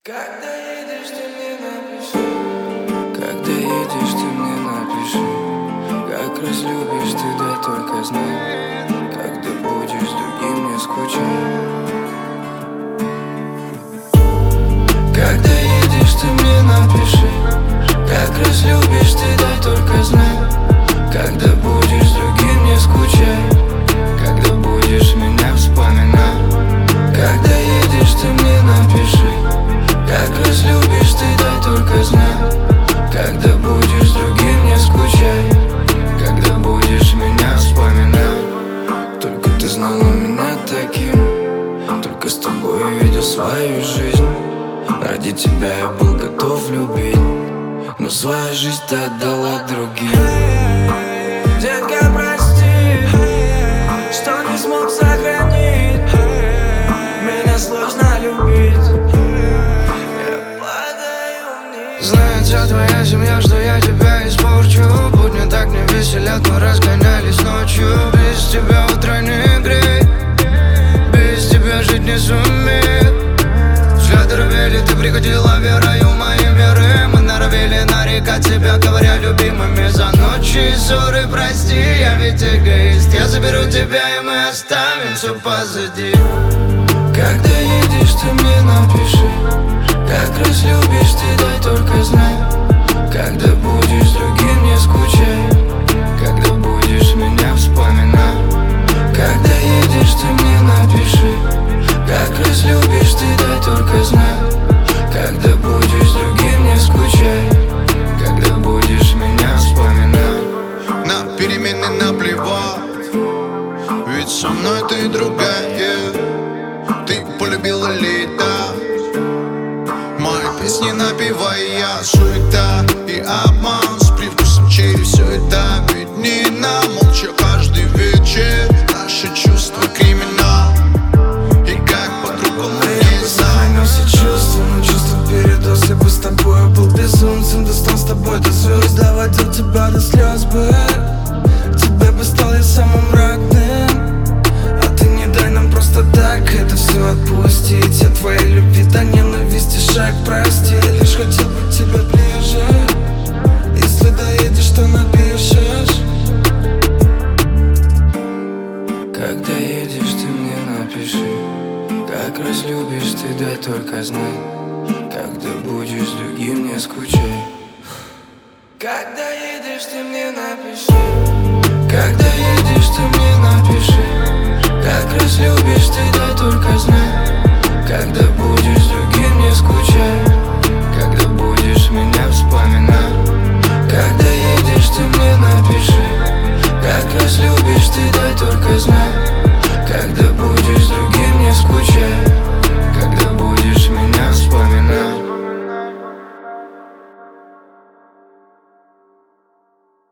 Когда едешь, ты мне напиши. Когда едешь, ты мне напиши. Как разлюбишь ты, да только знай. Когда будешь с другим, не скучай. Когда едешь, ты мне напиши. Как разлюбишь ты, да только знай. Когда будешь с другим, не скучай. Когда будешь меня вспоминать. Когда едешь, ты мне напиши. Как разлюбишь ты, дай только знай. Когда будешь с другим, не скучай. Когда будешь меня вспоминать. Только ты знала меня таким. Только с тобой я видел свою жизнь. Ради тебя я был готов любить. Но свою жизнь ты отдала другим. Детка, прости, что не смог сохранить. Меня сложно любить. Знает вся твоя семья, что я тебя испорчу. Будни так не веселят, мы разгонялись ночью. Без тебя утро не греет, без тебя жить не сумеет. Взгляды рвели, ты приходила верою моей веры. Мы норовили нарекать себя, говоря любимыми. За ночи и ссоры прости, я ведь эгоист. Я заберу тебя и мы оставим все позади. Когда едешь, ты мне напиши. Как разлюбишь ты, дай только знай. Когда будешь с другим, не скучай. Когда будешь меня вспоминать. Когда едешь, ты мне напиши. Как разлюбишь ты, дай только знай. Когда будешь с другим, не скучай. Когда будешь меня вспоминать. На перемены наплевать, ведь со мной ты другая. Ты полюбила лето. Мои песни напевая, суета и обман с привкусом черри. Все это виднее молча каждый вечер. Наши чувства криминал, и как по-другому не знаю. Все чувства, но чувства передоз. Я бы с тобой был безумцем. Достал с тобой до звезд, доводил тебя до слез бы. Тебе бы стал я самым родным. А ты не дай нам просто так это все отпустить. От твоей любви до ненависти шаг прости. Лишь хотел бы тебя ближе. Если доедешь, то напишешь. Когда едешь, ты мне напиши. Как разлюбишь ты, дай только знай. Когда будешь с другим, не скучай. Когда едешь, ты мне напиши. Когда едешь, ты мне напиши. Как разлюбишь ты, дай только знай. Когда будешь с